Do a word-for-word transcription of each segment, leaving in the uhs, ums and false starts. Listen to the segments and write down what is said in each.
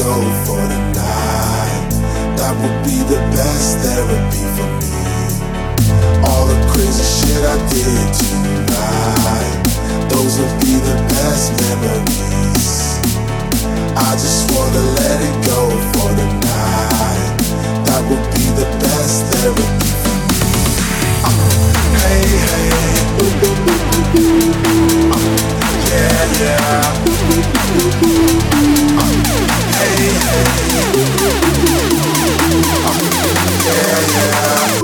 go for the night. That would be the best therapy for me. All the crazy shit I did tonight, those would be the best memories. I just wanna let it go for the night. That would be the best therapy for me. uh, Hey, hey, uh, yeah, yeah. uh, Hey, hey, uh, yeah, yeah.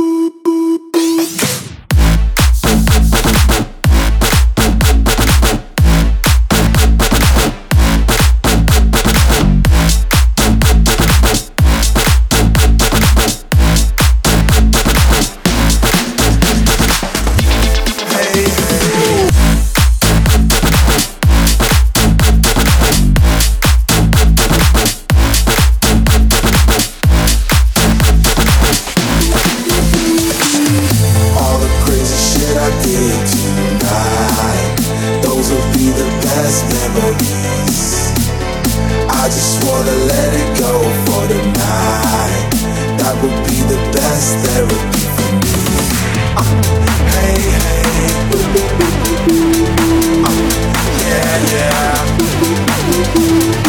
I just wanna let it go for the night. That would be the best therapy for me. uh, Hey, hey, uh, yeah, yeah.